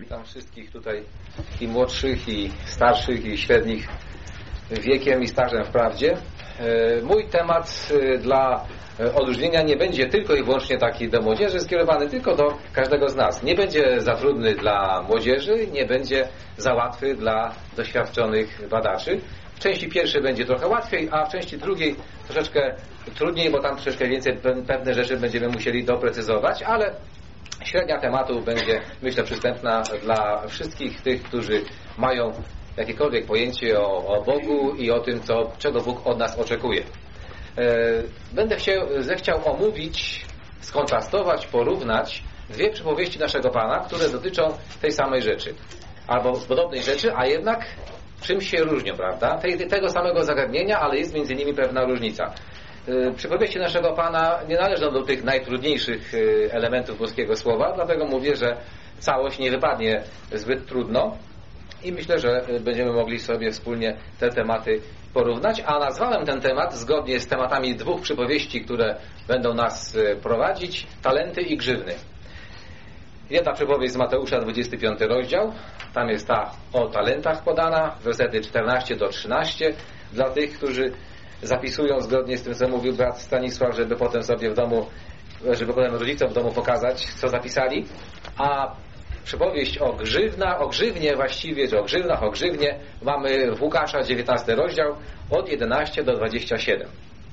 Witam wszystkich tutaj, i młodszych, i starszych, i średnich wiekiem i stażem wprawdzie. Mój temat dla odróżnienia nie będzie tylko i wyłącznie taki do młodzieży, skierowany tylko do każdego z nas. Nie będzie za trudny dla młodzieży, nie będzie za łatwy dla doświadczonych badaczy. W części pierwszej będzie trochę łatwiej, a w części drugiej troszeczkę trudniej, bo tam troszeczkę więcej pewne rzeczy będziemy musieli doprecyzować, ale średnia tematu będzie, myślę, przystępna dla wszystkich tych, którzy mają jakiekolwiek pojęcie o Bogu i o tym, czego Bóg od nas oczekuje. Będę zechciał omówić, skontrastować, porównać dwie przypowieści naszego Pana, które dotyczą tej samej rzeczy, albo podobnej rzeczy, a jednak czymś się różnią, prawda? Tego samego zagadnienia, ale jest między nimi pewna różnica. Przypowieści naszego Pana nie należą do tych najtrudniejszych elementów boskiego słowa, dlatego mówię, że całość nie wypadnie zbyt trudno i myślę, że będziemy mogli sobie wspólnie te tematy porównać, a nazwałem ten temat zgodnie z tematami dwóch przypowieści, które będą nas prowadzić: talenty i grzywny. Jedna przypowieść z Mateusza, 25 rozdział, tam jest ta o talentach podana, wersety 14 do 13, dla tych, którzy zapisują zgodnie z tym, co mówił brat Stanisław, żeby potem sobie w domu, żeby potem rodzicom w domu pokazać, co zapisali. A przypowieść o grzywnie właściwie, czy o grzywnie mamy w Łukasza, 19 rozdział, od 11 do 27.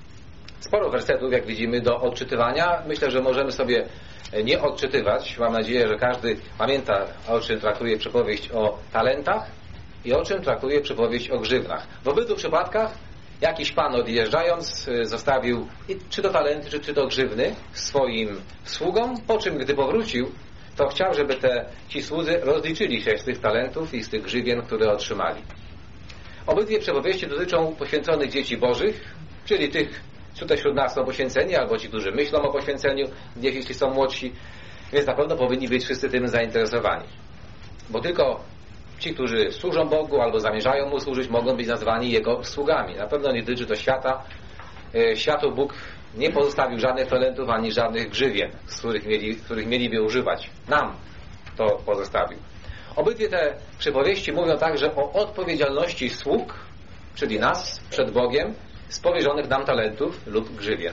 Sporo wersetów, jak widzimy, do odczytywania. Myślę, że możemy sobie nie odczytywać. Mam nadzieję, że każdy pamięta, o czym traktuje przypowieść o talentach i o czym traktuje przypowieść o grzywnach. W obydwu przypadkach jakiś pan, odjeżdżając, zostawił czy to talenty, czy to grzywny swoim sługom, po czym, gdy powrócił, to chciał, żeby ci słudzy rozliczyli się z tych talentów i z tych grzywien, które otrzymali. Obydwie przypowieści dotyczą poświęconych dzieci bożych, czyli tych, tutaj wśród nas są poświęceni, albo ci, którzy myślą o poświęceniu, jeśli są młodsi, więc na pewno powinni być wszyscy tym zainteresowani. Bo tylko ci, którzy służą Bogu albo zamierzają Mu służyć, mogą być nazwani Jego sługami. Na pewno nie dotyczy to świata. Światu Bóg nie pozostawił żadnych talentów ani żadnych grzywien, z których mieliby używać. Nam to pozostawił. Obydwie te przypowieści mówią także o odpowiedzialności sług, czyli nas przed Bogiem, z powierzonych nam talentów lub grzywien.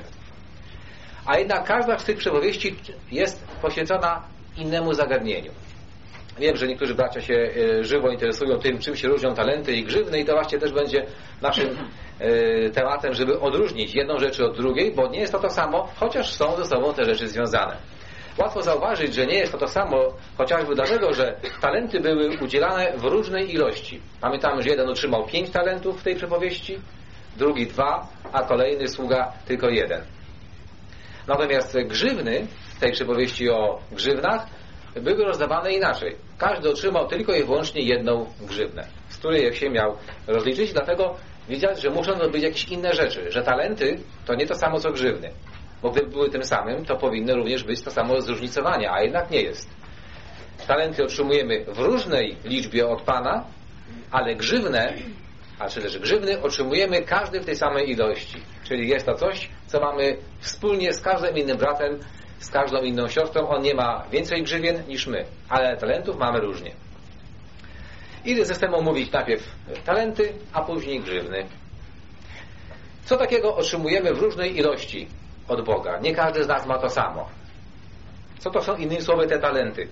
A jednak każda z tych przypowieści jest poświęcona innemu zagadnieniu. Wiem, że niektórzy bracia się żywo interesują tym, czym się różnią talenty i grzywny, i to właśnie też będzie naszym tematem, żeby odróżnić jedną rzecz od drugiej, bo nie jest to samo, chociaż są ze sobą te rzeczy związane. Łatwo zauważyć, że nie jest to samo, chociażby dlatego, że talenty były udzielane w różnej ilości. Pamiętamy, że jeden otrzymał 5 talentów w tej przypowieści, drugi 2, a kolejny sługa tylko 1. Natomiast grzywny w tej przypowieści o grzywnach były rozdawane inaczej. Każdy otrzymał tylko i wyłącznie jedną grzywnę, z której się miał rozliczyć, dlatego widać, że muszą to być jakieś inne rzeczy, że talenty to nie to samo co grzywny, bo gdyby były tym samym, to powinny również być to samo zróżnicowanie, a jednak nie jest. Talenty otrzymujemy w różnej liczbie od Pana, ale grzywny otrzymujemy każdy w tej samej ilości. Czyli jest to coś, co mamy wspólnie z każdym innym bratem, z każdą inną siostrą. On nie ma więcej grzywien niż my, ale talentów mamy różnie. Idę ze sobą mówić najpierw talenty, a później grzywny. Co takiego otrzymujemy w różnej ilości od Boga? Nie każdy z nas ma to samo. Co to są, innymi słowy, te talenty?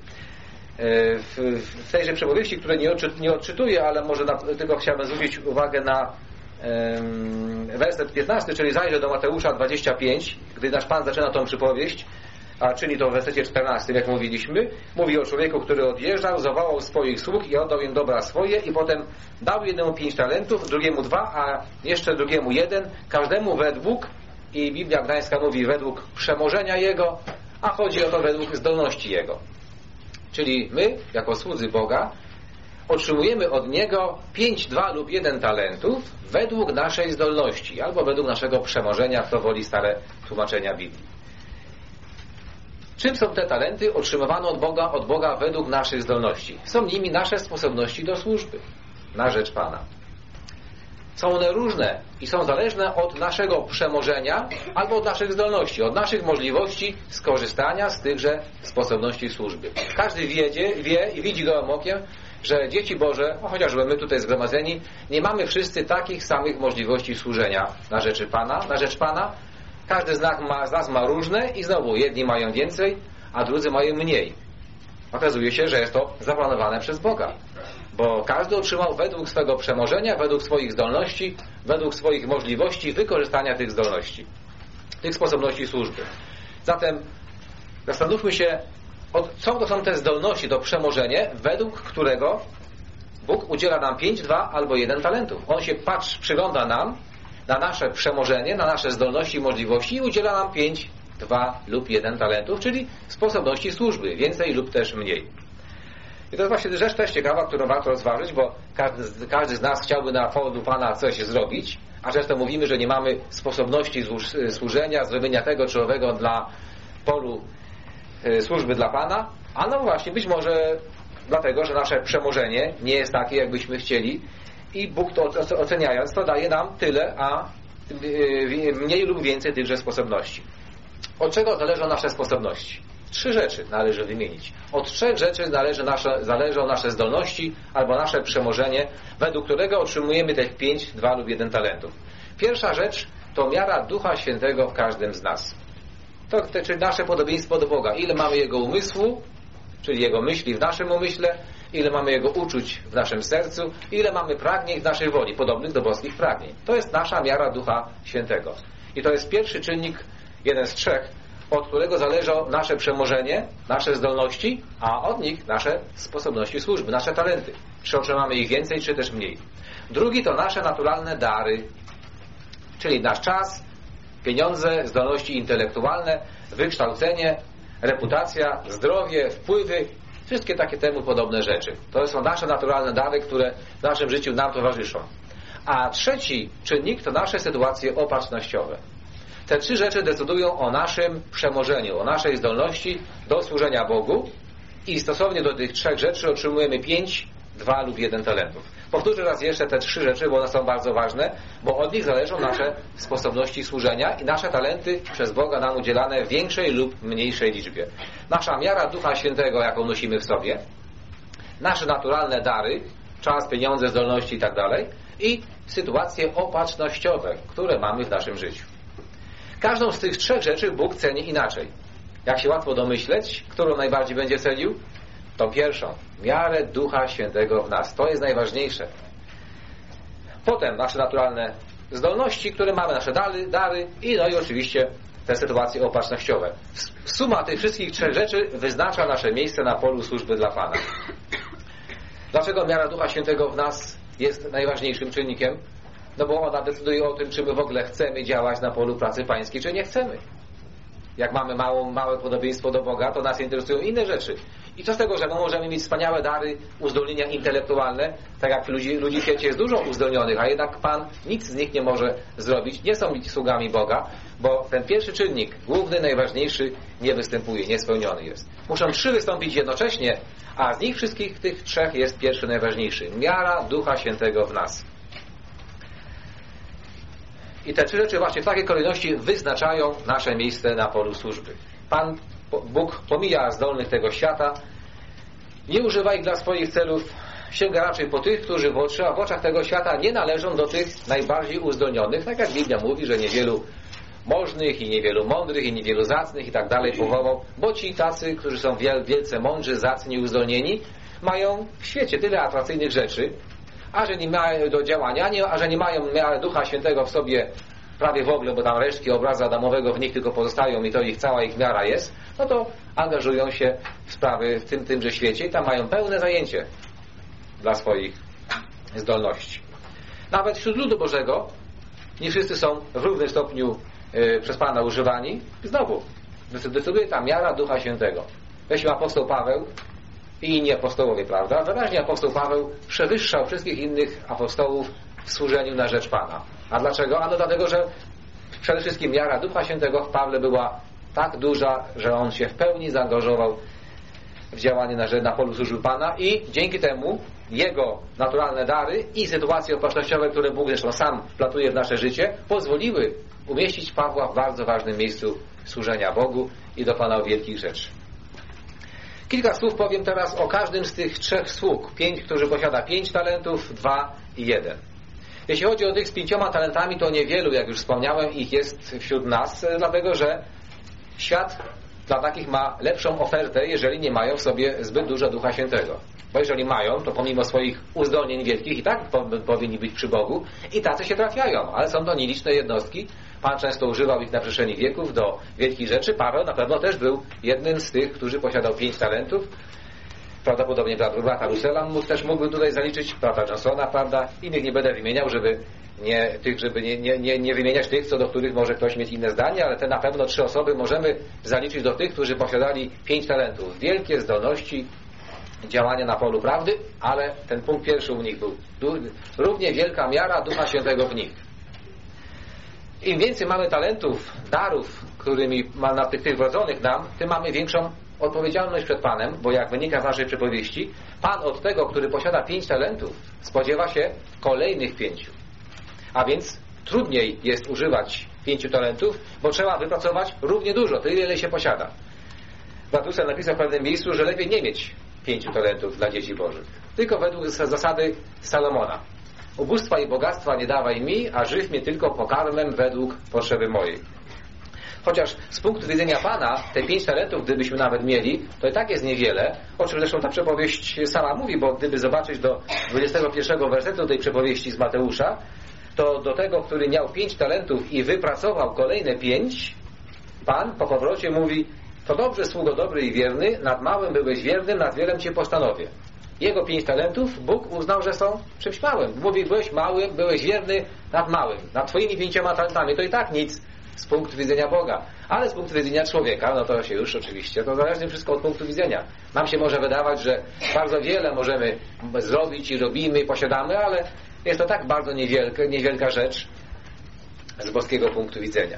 W tejże przypowieści, które nie odczytuję, ale może tylko chciałbym zwrócić uwagę na werset 15, czyli zajrzę do Mateusza 25, gdy nasz Pan zaczyna tą przypowieść, a czyni to w wersecie 14, jak mówiliśmy. Mówi o człowieku, który odjeżdżał, zawołał swoich sług i oddał im dobra swoje, i potem dał jednemu 5 talentów, drugiemu 2, a jeszcze drugiemu 1, każdemu według, i Biblia Gdańska mówi według przemożenia jego, a chodzi o to według zdolności jego. Czyli my, jako słudzy Boga, otrzymujemy od Niego 5, 2 lub 1 talentów według naszej zdolności, albo według naszego przemożenia, kto woli stare tłumaczenia Biblii. Czym są te talenty otrzymywane od Boga według naszych zdolności? Są nimi nasze sposobności do służby na rzecz Pana. Są one różne i są zależne od naszego przemożenia albo od naszych zdolności, od naszych możliwości skorzystania z tychże sposobności służby. Każdy wie i widzi gołym okiem, że dzieci Boże, chociażby my tutaj zgromadzeni, nie mamy wszyscy takich samych możliwości służenia na rzecz Pana. Każdy z nas ma różne i znowu jedni mają więcej, a drudzy mają mniej. Okazuje się, że jest to zaplanowane przez Boga, bo każdy otrzymał według swego przemożenia, według swoich zdolności, według swoich możliwości wykorzystania tych zdolności, tych sposobności służby. Zatem zastanówmy się, co to są te zdolności, to przemożenie, według którego Bóg udziela nam 5, 2 albo 1 talentów. On się przygląda nam na nasze przemożenie, na nasze zdolności i możliwości i udziela nam 5, 2 lub 1 talentów, czyli sposobności służby, więcej lub też mniej. I to jest właśnie rzecz też ciekawa, którą warto rozważyć, bo każdy z nas chciałby na powodu Pana coś zrobić, a często mówimy, że nie mamy sposobności służenia, zrobienia tego czy owego dla polu służby dla Pana, a no właśnie być może dlatego, że nasze przemożenie nie jest takie, jakbyśmy chcieli i Bóg to oceniając, to daje nam tyle, a mniej lub więcej tychże sposobności. Od czego zależą nasze sposobności? 3 rzeczy należy wymienić. Od 3 rzeczy zależą nasze zdolności albo nasze przemożenie, według którego otrzymujemy tych 5, 2 lub 1 talentów. Pierwsza rzecz to miara Ducha Świętego w każdym z nas. Czyli nasze podobieństwo do Boga. Ile mamy Jego umysłu, czyli Jego myśli w naszym umyśle, ile mamy Jego uczuć w naszym sercu, ile mamy pragnień w naszej woli, podobnych do boskich pragnień. To jest nasza miara Ducha Świętego. I to jest pierwszy czynnik, jeden z 3, od którego zależy nasze przemożenie, nasze zdolności, a od nich nasze sposobności służby, nasze talenty. Czy otrzymamy ich więcej, czy też mniej. Drugi to nasze naturalne dary, czyli nasz czas, pieniądze, zdolności intelektualne, wykształcenie, reputacja, zdrowie, wpływy, wszystkie takie temu podobne rzeczy. To są nasze naturalne dary, które w naszym życiu nam towarzyszą. A trzeci czynnik to nasze sytuacje opatrznościowe. Te 3 rzeczy decydują o naszym przemożeniu, o naszej zdolności do służenia Bogu i stosownie do tych 3 rzeczy otrzymujemy 5, 2 lub 1 talentów. Powtórzę raz jeszcze te 3 rzeczy, bo one są bardzo ważne, bo od nich zależą nasze sposobności służenia i nasze talenty przez Boga nam udzielane w większej lub mniejszej liczbie. Nasza miara Ducha Świętego, jaką nosimy w sobie, nasze naturalne dary, czas, pieniądze, zdolności itd. i sytuacje opatrznościowe, które mamy w naszym życiu. Każdą z tych 3 rzeczy Bóg ceni inaczej. Jak się łatwo domyśleć, którą najbardziej będzie cenił? Tą pierwszą. Miarę Ducha Świętego w nas. To jest najważniejsze. Potem nasze naturalne zdolności, które mamy, nasze dary i no i oczywiście te sytuacje opatrznościowe. Suma tych wszystkich 3 rzeczy wyznacza nasze miejsce na polu służby dla Pana. Dlaczego miara Ducha Świętego w nas jest najważniejszym czynnikiem? No bo ona decyduje o tym, czy my w ogóle chcemy działać na polu pracy pańskiej, czy nie chcemy. Jak mamy małe podobieństwo do Boga, to nas interesują inne rzeczy. I co z tego, że my możemy mieć wspaniałe dary, uzdolnienia intelektualne, tak jak ludzi w świecie jest dużo uzdolnionych, a jednak Pan nic z nich nie może zrobić, nie są sługami Boga, bo ten pierwszy czynnik, główny, najważniejszy, nie występuje, niespełniony jest. Muszą 3 wystąpić jednocześnie, a z nich wszystkich tych 3 jest pierwszy, najważniejszy. Miara Ducha Świętego w nas. I te 3 rzeczy właśnie w takiej kolejności wyznaczają nasze miejsce na polu służby. Pan Bóg pomija zdolnych tego świata, nie używa ich dla swoich celów, sięga raczej po tych, którzy w oczach tego świata nie należą do tych najbardziej uzdolnionych, tak jak Biblia mówi, że niewielu możnych i niewielu mądrych i niewielu zacnych i tak dalej powołał, bo ci tacy, którzy są wielce mądrzy, zacni i uzdolnieni, mają w świecie tyle atrakcyjnych rzeczy, a że nie mają do działania, a że nie mają miary Ducha Świętego w sobie prawie w ogóle, bo tam resztki obrazu Adamowego w nich tylko pozostają i to cała ich miara jest, no to angażują się w sprawy w tymże świecie i tam mają pełne zajęcie dla swoich zdolności. Nawet wśród ludu Bożego nie wszyscy są w równym stopniu przez Pana używani. Znowu decyduje ta miara Ducha Świętego. Weźmy apostoł Paweł i inni apostołowie, prawda? Wyraźnie apostoł Paweł przewyższał wszystkich innych apostołów w służeniu na rzecz Pana. A dlaczego? Ano dlatego, że przede wszystkim miara Ducha Świętego w Pawle była tak duża, że on się w pełni zaangażował w działanie na polu służby Pana i dzięki temu Jego naturalne dary i sytuacje okolicznościowe, które Bóg zresztą sam wplatuje w nasze życie, pozwoliły umieścić Pawła w bardzo ważnym miejscu służenia Bogu i dokonał wielkich rzeczy. Kilka słów powiem teraz o każdym z tych 3 sług. 5, którzy posiada 5 talentów, 2 i 1. Jeśli chodzi o tych z 5 talentami, to niewielu, jak już wspomniałem, ich jest wśród nas, dlatego że świat dla takich ma lepszą ofertę, jeżeli nie mają w sobie zbyt dużo Ducha Świętego. Bo jeżeli mają, to pomimo swoich uzdolnień wielkich i tak powinni być przy Bogu i tacy się trafiają, ale są to nieliczne jednostki. Pan często używał ich na przestrzeni wieków do wielkich rzeczy. Paweł na pewno też był jednym z tych, którzy posiadał 5 talentów. Prawdopodobnie brata Russella też mógłby tutaj zaliczyć, brata Johnsona, prawda? Innych nie będę wymieniał, żeby nie wymieniać tych, co do których może ktoś mieć inne zdanie, ale te na pewno 3 osoby możemy zaliczyć do tych, którzy posiadali 5 talentów. Wielkie zdolności działania na polu prawdy, ale ten punkt pierwszy u nich był równie wielka miara Ducha Świętego w nich. Im więcej mamy talentów, darów, którymi na tych wrodzonych nam, tym mamy większą odpowiedzialność przed Panem, bo jak wynika z naszej przypowieści, Pan od tego, który posiada 5 talentów, spodziewa się kolejnych 5. A więc trudniej jest używać 5 talentów, bo trzeba wypracować równie dużo, tyle ile się posiada. Brat Russell napisał w pewnym miejscu, że lepiej nie mieć 5 talentów dla dzieci Bożych, tylko według zasady Salomona. Ubóstwa i bogactwa nie dawaj mi, a żyw mnie tylko pokarmem według potrzeby mojej. Chociaż z punktu widzenia Pana te 5 talentów, gdybyśmy nawet mieli, to i tak jest niewiele, o czym zresztą ta przypowieść sama mówi, bo gdyby zobaczyć do 21 wersetu tej przypowieści z Mateusza, to do tego, który miał 5 talentów i wypracował kolejne 5, Pan po powrocie mówi: to dobrze, sługo dobry i wierny, nad małym byłeś wiernym, nad wielem cię postanowię. Jego 5 talentów Bóg uznał, że są czymś małym. Mówi: byłeś mały, byłeś wierny nad małym. Nad twoimi 5 talentami to i tak nic z punktu widzenia Boga. Ale z punktu widzenia człowieka, no to się już oczywiście, to zależy wszystko od punktu widzenia. Nam się może wydawać, że bardzo wiele możemy zrobić i robimy i posiadamy, ale jest to tak bardzo niewielka rzecz z boskiego punktu widzenia.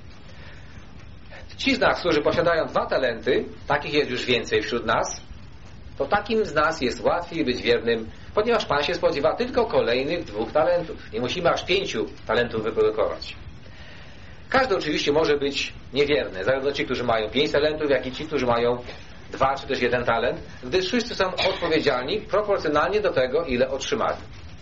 Ci z nas, którzy posiadają 2 talenty, takich jest już więcej wśród nas, to takim z nas jest łatwiej być wiernym, ponieważ Pan się spodziewa tylko kolejnych 2 talentów. Nie musimy aż 5 talentów wyprodukować. Każdy oczywiście może być niewierny, zarówno ci, którzy mają 5 talentów, jak i ci, którzy mają 2 czy też 1 talent, gdyż wszyscy są odpowiedzialni proporcjonalnie do tego, ile otrzymali.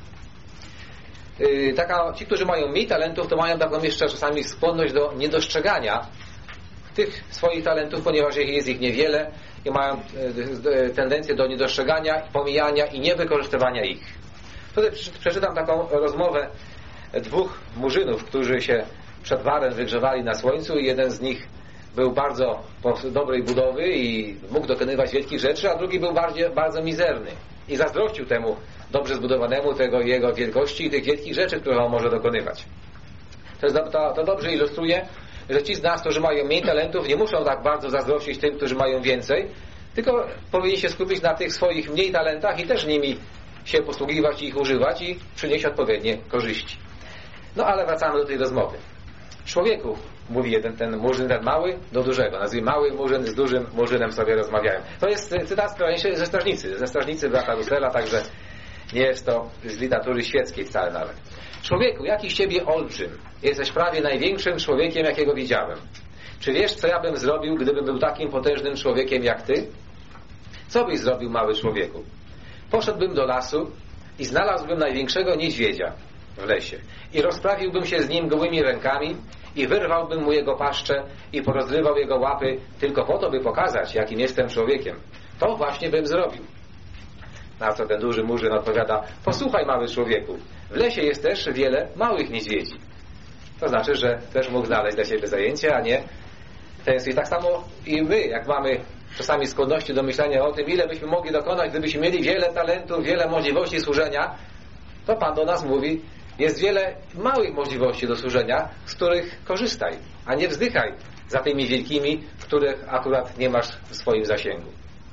Ci, którzy mają mniej talentów, to mają taką jeszcze czasami skłonność do niedostrzegania tych swoich talentów, ponieważ jest ich niewiele i mają tendencję do niedostrzegania, pomijania i niewykorzystywania ich. Tutaj przeczytam taką rozmowę 2 murzynów, którzy się przed warem wygrzewali na słońcu i jeden z nich był bardzo dobrej budowy i mógł dokonywać wielkich rzeczy, a drugi był bardzo mizerny i zazdrościł temu dobrze zbudowanemu tego jego wielkości i tych wielkich rzeczy, które on może dokonywać. To dobrze ilustruje, że ci z nas, którzy mają mniej talentów, nie muszą tak bardzo zazdrościć tym, którzy mają więcej, tylko powinni się skupić na tych swoich mniej talentach i też nimi się posługiwać i ich używać i przynieść odpowiednie korzyści. No ale wracamy do tej rozmowy. Człowieku, mówi ten murzyn, ten mały do dużego. Nazwijmy mały murzyn z dużym murzynem sobie rozmawiają. To jest cytat ze strażnicy brata Russella, także nie jest to z literatury świeckiej wcale nawet. Człowieku, jaki z ciebie olbrzym. Jesteś prawie największym człowiekiem, jakiego widziałem. Czy wiesz, co ja bym zrobił, gdybym był takim potężnym człowiekiem jak ty? Co byś zrobił, mały człowieku? Poszedłbym do lasu i znalazłbym największego niedźwiedzia w lesie i rozprawiłbym się z nim gołymi rękami i wyrwałbym mu jego paszczę i porozrywał jego łapy tylko po to, by pokazać, jakim jestem człowiekiem. To właśnie bym zrobił. Na co ten duży murzyn odpowiada: posłuchaj, mały człowieku, w lesie jest też wiele małych niedźwiedzi. To znaczy, że też mógł znaleźć dla siebie zajęcie, a nie tęsknić. Tak samo i my, jak mamy czasami skłonności do myślenia o tym, ile byśmy mogli dokonać, gdybyśmy mieli wiele talentów, wiele możliwości służenia, to Pan do nas mówi: jest wiele małych możliwości do służenia, z których korzystaj, a nie wzdychaj za tymi wielkimi, których akurat nie masz w swoim zasięgu.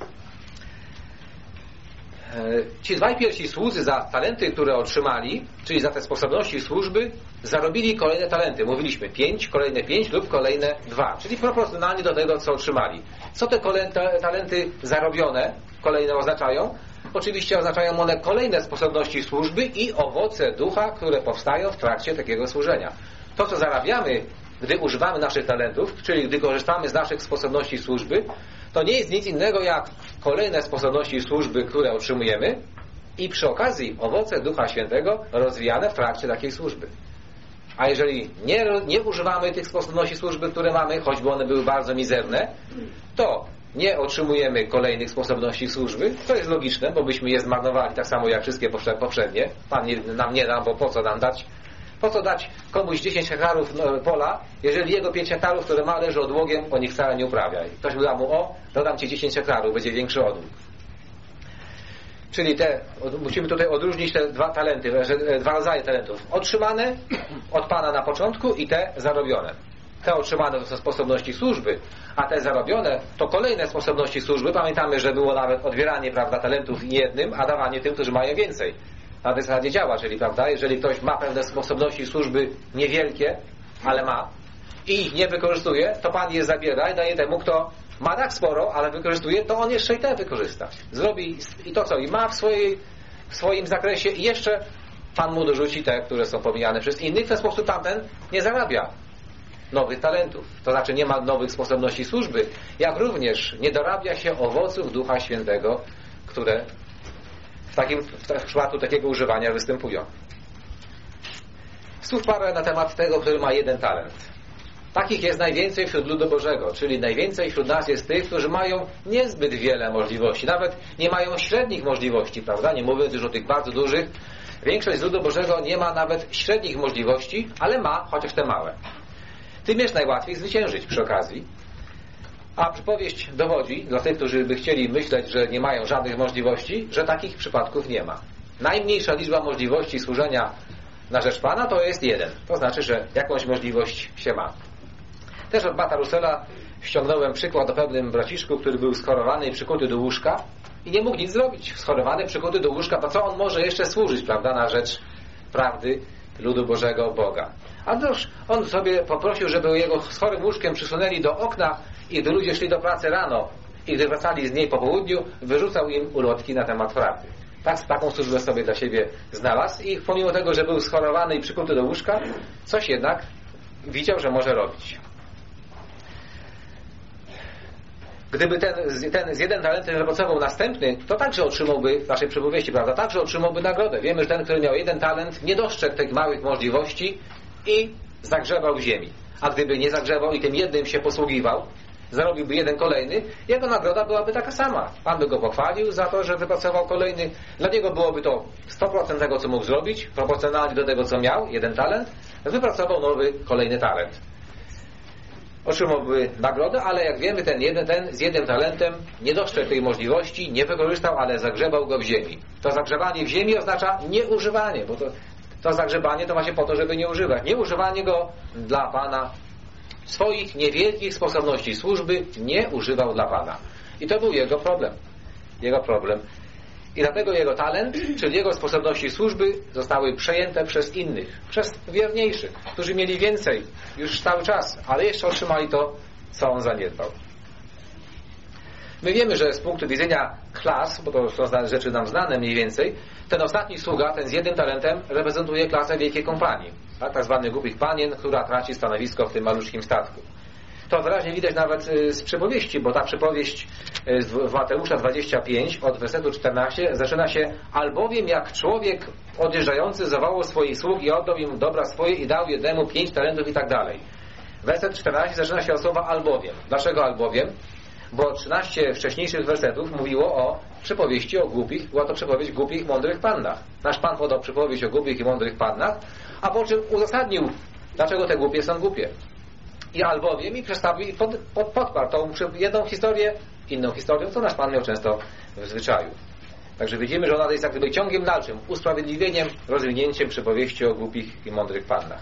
Ci 2 pierwsi słudzy za talenty, które otrzymali, czyli za te sposobności służby, zarobili kolejne talenty. Mówiliśmy 5, kolejne 5 lub kolejne 2, czyli proporcjonalnie do tego, co otrzymali. Co te talenty zarobione kolejne oznaczają? oczywiście oznaczają one kolejne sposobności służby i owoce ducha, które powstają w trakcie takiego służenia. To, co zarabiamy, gdy używamy naszych talentów, czyli gdy korzystamy z naszych sposobności służby, to nie jest nic innego jak kolejne sposobności służby, które otrzymujemy i przy okazji owoce Ducha Świętego rozwijane w trakcie takiej służby. A jeżeli nie używamy tych sposobności służby, które mamy, choćby one były bardzo mizerne, to nie otrzymujemy kolejnych sposobności służby. To jest logiczne, bo byśmy je zmarnowali tak samo jak wszystkie poprzednie. Pan nam nie da, bo po co nam dać? Po co dać komuś 10 hektarów pola, jeżeli jego 5 hektarów, które ma, leży odłogiem, on ich wcale nie uprawia. I ktoś by dał mu, dodam ci 10 hektarów, będzie większy odłóg. Czyli musimy tutaj odróżnić te dwa rodzaje talentów. Otrzymane od Pana na początku i te zarobione. Te otrzymane to są sposobności służby, a te zarobione to kolejne sposobności służby. Pamiętamy, że było nawet odbieranie, prawda, talentów jednym, a dawanie tym, którzy mają więcej. Na tej zasadzie działa, czyli, prawda, jeżeli ktoś ma pewne sposobności służby niewielkie, ale ma i ich nie wykorzystuje, to Pan je zabiera i daje temu, kto ma tak sporo, ale wykorzystuje, to on jeszcze i te wykorzysta. Zrobi i to, co i ma w swoim zakresie i jeszcze Pan mu dorzuci te, które są pomijane przez innych. W ten sposób tamten nie zarabia nowych talentów. To znaczy nie ma nowych sposobności służby, jak również nie dorabia się owoców Ducha Świętego, które w przypadku takiego używania występują. Słów parę na temat tego, który ma jeden talent. Takich jest najwięcej wśród ludu Bożego, czyli najwięcej wśród nas jest tych, którzy mają niezbyt wiele możliwości, nawet nie mają średnich możliwości, prawda? Nie mówiąc już o tych bardzo dużych. Większość z ludu Bożego nie ma nawet średnich możliwości, ale ma chociaż te małe. Tym jest najłatwiej zwyciężyć przy okazji. A przypowieść dowodzi, dla tych, którzy by chcieli myśleć, że nie mają żadnych możliwości, że takich przypadków nie ma. Najmniejsza liczba możliwości służenia na rzecz Pana to jest jeden. To znaczy, że jakąś możliwość się ma. Też od Bata Russella ściągnąłem przykład o pewnym braciszku, który był schorowany i przykuty do łóżka i nie mógł nic zrobić. Schorowany, przykuty do łóżka, to co on może jeszcze służyć, prawda, na rzecz prawdy ludu Bożego, Boga. A też on sobie poprosił, żeby jego chorym łóżkiem przysunęli do okna i gdy ludzie szli do pracy rano i gdy wracali z niej po południu, wyrzucał im ulotki na temat prawdy. Taką służbę sobie dla siebie znalazł i pomimo tego, że był schorowany i przykuty do łóżka, coś jednak widział, że może robić. Gdyby ten z jeden talentem wypracował następny, to także otrzymałby, w naszej przypowieści, prawda, także otrzymałby nagrodę. Wiemy, że ten, który miał jeden talent, nie dostrzegł tych małych możliwości i zagrzebał w ziemi. A gdyby nie zagrzebał i tym jednym się posługiwał, zarobiłby jeden kolejny, jego nagroda byłaby taka sama. Pan by go pochwalił za to, że wypracował kolejny. Dla niego byłoby to 100% tego, co mógł zrobić, proporcjonalnie do tego, co miał, jeden talent, wypracował nowy, kolejny talent. Otrzymałby nagrodę, ale jak wiemy, ten z jednym talentem nie dostrzegł tej możliwości, nie wykorzystał, ale zagrzebał go w ziemi. To zagrzebanie w ziemi oznacza nieużywanie, bo to zagrzebanie to właśnie po to, żeby nie używać. Nieużywanie go dla Pana. Swoich niewielkich sposobności służby nie używał dla Pana. I to był jego problem. I dlatego jego talent, czyli jego sposobności służby zostały przejęte przez innych, przez wierniejszych, którzy mieli więcej już cały czas, ale jeszcze otrzymali to, co on zaniedbał. My wiemy, że z punktu widzenia klas, bo to są rzeczy nam znane mniej więcej, ten ostatni sługa, ten z jednym talentem, reprezentuje klasę wielkiej kompanii, tak zwanych głupich panien, która traci stanowisko w tym maluczkim statku. To wyraźnie widać nawet z przypowieści, bo ta przypowieść w Mateusza 25 od wersetu 14 zaczyna się: albowiem jak człowiek odjeżdżający zawołał swoich sług i oddał im dobra swoje i dał jednemu 5 talentów i tak dalej. Werset 14 zaczyna się od słowa albowiem. Dlaczego albowiem? Bo 13 wcześniejszych wersetów mówiło o przypowieści o głupich, była to przypowieść głupich, mądrych pannach. Nasz Pan podał przypowieść o głupich i mądrych pannach, a po czym uzasadnił, dlaczego te głupie są głupie. I albowiem i przedstawił i podparł tą jedną historię inną historią, co nasz Pan miał często w zwyczaju. Także widzimy, że ona jest jak gdyby ciągiem dalszym, usprawiedliwieniem, rozwinięciem przypowieści o głupich i mądrych pannach.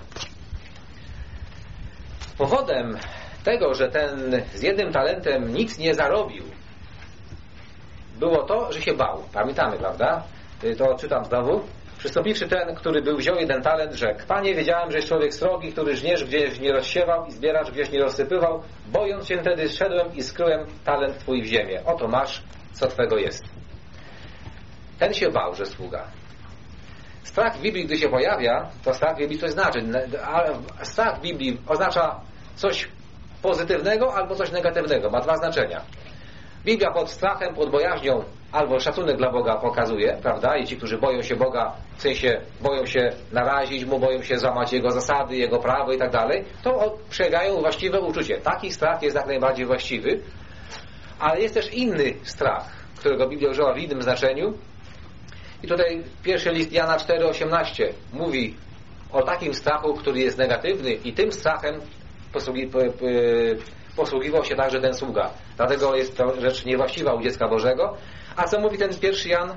Powodem tego, że ten z jednym talentem nic nie zarobił, było to, że się bał. Pamiętamy, prawda? To czytam znowu. Przystąpiwszy ten, który wziął jeden talent, rzekł: Panie, wiedziałem, że jest człowiek srogi, który żniesz gdzieś nie rozsiewał i zbieracz gdzieś nie rozsypywał. Bojąc się wtedy, szedłem i skryłem talent Twój w ziemię. Oto masz, co Twego jest. ten się bał, że sługa. Strach w Biblii, gdy się pojawia, to strach w Biblii coś znaczy. Strach w Biblii oznacza coś pozytywnego albo coś negatywnego. Ma dwa znaczenia. Biblia pod strachem, pod bojaźnią albo szacunek dla Boga pokazuje, prawda? I ci, którzy boją się Boga, w sensie boją się narazić Mu, boją się złamać Jego zasady, Jego prawo i tak dalej, to przejawiają właściwe uczucie. Taki strach jest jak najbardziej właściwy, ale jest też inny strach, którego Biblia używa w innym znaczeniu. I tutaj pierwszy list Jana 4,18 mówi o takim strachu, który jest negatywny, i tym strachem posługiwał się także ten sługa. Dlatego jest to rzecz niewłaściwa u dziecka Bożego. A co mówi ten 1 Jan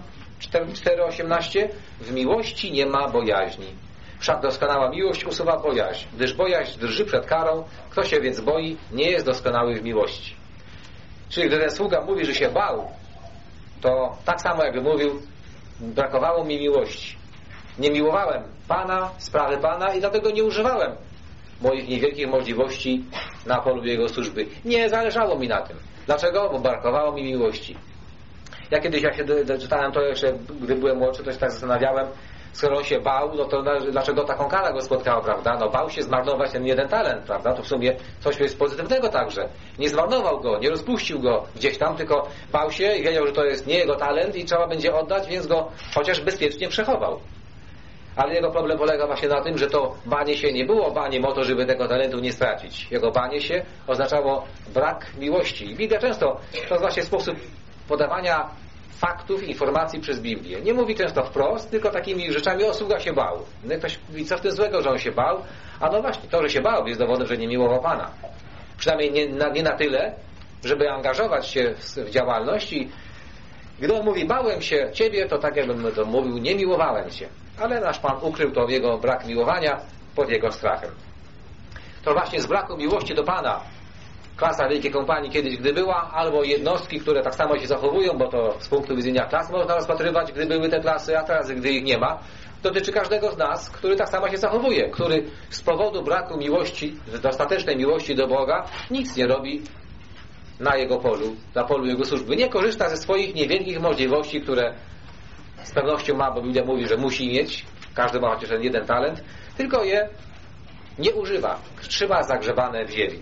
4,18? W miłości nie ma bojaźni. Wszak doskonała miłość usuwa bojaźń, gdyż bojaźń drży przed karą. Kto się więc boi, nie jest doskonały w miłości. Czyli gdy ten sługa mówi, że się bał, to tak samo jakby mówił, brakowało mi miłości. Nie miłowałem Pana, sprawy Pana i dlatego nie używałem moich niewielkich możliwości na polu Jego służby. Nie zależało mi na tym. Dlaczego? Bo brakowało mi miłości. Ja kiedyś, jak się czytałem to jeszcze, gdy byłem młodszy, to się tak zastanawiałem, skoro on się bał, no to dlaczego taką karę go spotkała, prawda? No bał się zmarnować ten jeden talent, prawda? To w sumie coś jest pozytywnego także. Nie zmarnował go, nie rozpuścił go gdzieś tam, tylko bał się i wiedział, że to jest nie jego talent i trzeba będzie oddać, więc go chociaż bezpiecznie przechował. Ale jego problem polega właśnie na tym, że to banie się nie było baniem o to, żeby tego talentu nie stracić. Jego banie się oznaczało brak miłości. I Biblia często, to jest właśnie sposób podawania faktów, informacji przez Biblię. Nie mówi często wprost, tylko takimi rzeczami: o, sługa się bał. No ktoś mówi, co w tym złego, że on się bał? A no właśnie, to, że się bał, jest dowodem, że nie miłował Pana. Przynajmniej nie na tyle, żeby angażować się w działalność. I gdy on mówi, bałem się Ciebie, to tak jakbym to mówił, nie miłowałem Cię. Ale nasz Pan ukrył to jego brak miłowania pod jego strachem. To właśnie z braku miłości do Pana klasa Wielkiej Kompanii kiedyś, gdy była, albo jednostki, które tak samo się zachowują, bo to z punktu widzenia klas można rozpatrywać, gdy były te klasy, a teraz, gdy ich nie ma, dotyczy każdego z nas, który tak samo się zachowuje, który z powodu braku miłości, dostatecznej miłości do Boga, nic nie robi na Jego polu, na polu Jego służby. Nie korzysta ze swoich niewielkich możliwości, które z pewnością ma, bo Biblia mówi, że musi mieć, każdy ma chociaż ten jeden talent, tylko je nie używa, trzyma zagrzebane w ziemi.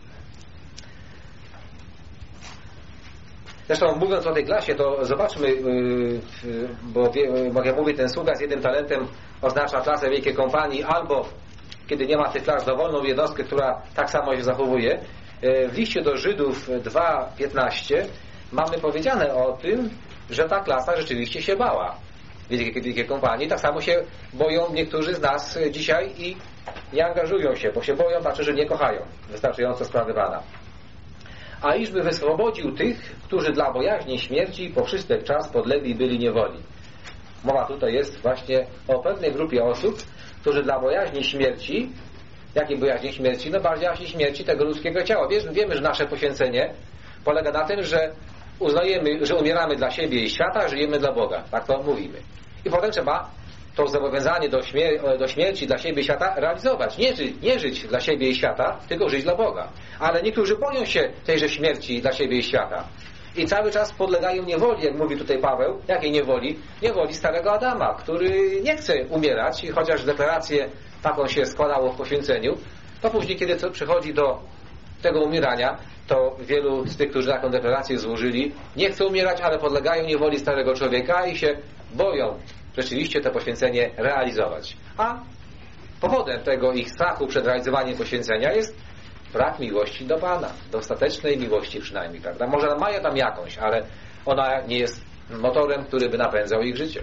Zresztą mówiąc o tej klasie, to zobaczmy, bo jak ja mówię, ten sługa z jednym talentem oznacza klasę Wielkiej Kompanii, albo kiedy nie ma tych klas, dowolną jednostkę, która tak samo się zachowuje. W liście do Żydów 2:15 mamy powiedziane o tym, że ta klasa rzeczywiście się bała Wielkiej Kompanii. Tak samo się boją niektórzy z nas dzisiaj i nie angażują się, bo się boją, znaczy, że nie kochają wystarczająco sprawy Pana. A iżby wyswobodził tych, którzy dla bojaźni śmierci po wszystek czas podlegli byli niewoli. Mowa tutaj jest właśnie o pewnej grupie osób, którzy dla bojaźni śmierci, jakiej bojaźni śmierci? No bojaźni śmierci tego ludzkiego ciała. Wiemy, że nasze poświęcenie polega na tym, że uznajemy, że umieramy dla siebie i świata, a żyjemy dla Boga. Tak to mówimy. I potem trzeba to zobowiązanie do śmierci dla siebie i świata realizować. Nie żyć dla siebie i świata, tylko żyć dla Boga. Ale niektórzy boją się tejże śmierci dla siebie i świata. I cały czas podlegają niewoli, jak mówi tutaj Paweł. Jakiej niewoli? Niewoli starego Adama, który nie chce umierać i chociaż deklarację taką się składało w poświęceniu, to później, kiedy przychodzi do tego umierania, to wielu z tych, którzy taką deklarację złożyli, nie chcą umierać, ale podlegają niewoli starego człowieka i się boją rzeczywiście to poświęcenie realizować. A powodem tego ich strachu przed realizowaniem poświęcenia jest brak miłości do Pana. Dostatecznej miłości przynajmniej, prawda? Może mają tam jakąś, ale ona nie jest motorem, który by napędzał ich życie.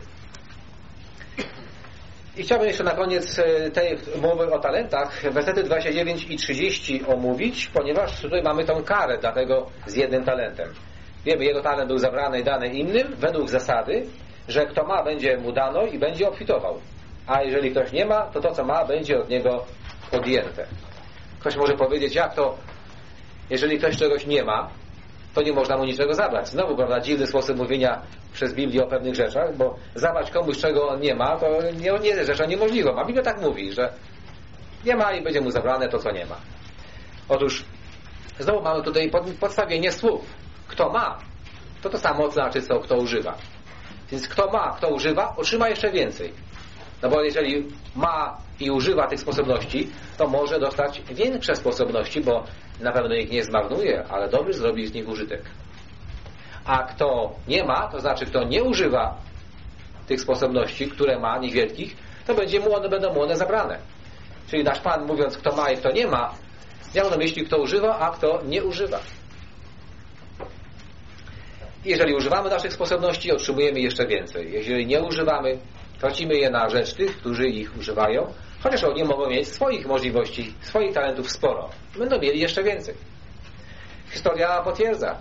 I chciałbym jeszcze na koniec tej mowy o talentach wersety 29 i 30 omówić, ponieważ tutaj mamy tą karę dla tego z jednym talentem. Wiemy, jego talent był zabrany i dany innym według zasady, że kto ma, będzie mu dano i będzie obfitował. A jeżeli ktoś nie ma, to co ma, będzie od niego odjęte. Ktoś może powiedzieć, jak to, jeżeli ktoś czegoś nie ma, to nie można mu niczego zabrać. Znowu, prawda, dziwny sposób mówienia przez Biblię o pewnych rzeczach, bo zabrać komuś, czego on nie ma, to nie jest rzeczą niemożliwą. A Biblia tak mówi, że nie ma i będzie mu zabrane to, co nie ma. Otóż znowu mamy tutaj podstawienie słów. Kto ma, to samo znaczy, co kto używa. Więc kto ma, kto używa, otrzyma jeszcze więcej. No bo jeżeli ma i używa tych sposobności, to może dostać większe sposobności, bo na pewno ich nie zmarnuje, ale dobry zrobi z nich użytek. A kto nie ma, to znaczy kto nie używa tych sposobności, które ma, niewielkich, to będą mu one zabrane. Czyli nasz Pan, mówiąc kto ma i kto nie ma, miał na myśli kto używa, a kto nie używa. Jeżeli używamy naszych sposobności, otrzymujemy jeszcze więcej. Jeżeli nie używamy, tracimy je na rzecz tych, którzy ich używają, chociaż oni mogą mieć swoich możliwości, swoich talentów sporo. Będą mieli jeszcze więcej. Historia potwierdza.